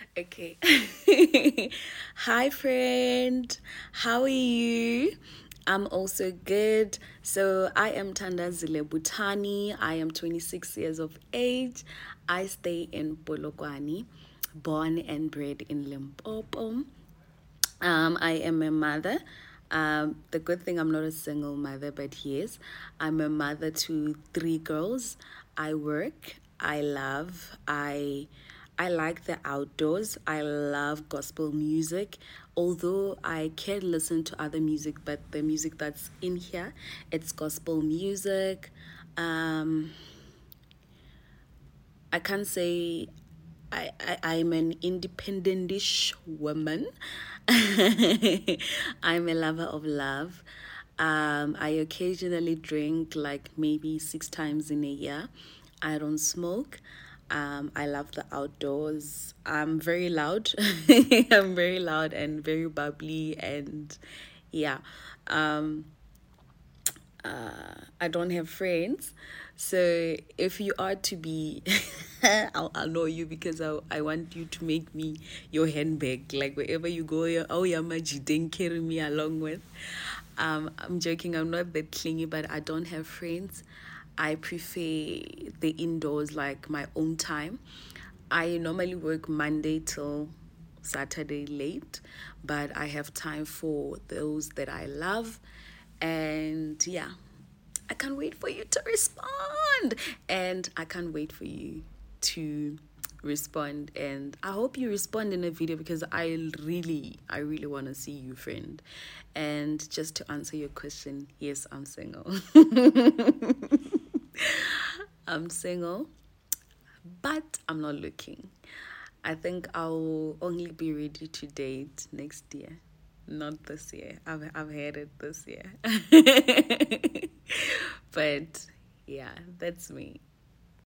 Okay. Hi, friend. How are you? I'm also good. So, I am Tanda Zile Butani. I am 26 years of age. I stay in Polokwane, born and bred in Limpopo. I am a mother. The good thing I'm not a single mother, but yes, I'm a mother to three girls. I work. I love. I like the outdoors. I love gospel music. Although I can listen to other music, but the music that's in here, it's gospel music. Um, I can't say I'm an independentish woman. I'm a lover of love. I occasionally drink like maybe 6 times in a year. I don't smoke. I love the outdoors. I'm very loud. I'm very loud and very bubbly and yeah. Um, I don't have friends. So if you are to be, I'll know you because I want you to make me your handbag. Like wherever you go, oh yeah, Maji, carry me along with. I'm joking. I'm not that clingy, but I don't have friends. I prefer the indoors, like my own time. I normally work Monday till Saturday late, but I have time for those that I love. And yeah, I can't wait for you to respond. And I can't wait for you to respond. And I hope you respond in a video because I really want to see you, friend. And just to answer your question, yes, I'm single. I'm single, but I'm not looking. I think I'll only be ready to date next year, not this year. I've had it this year. But yeah, that's me.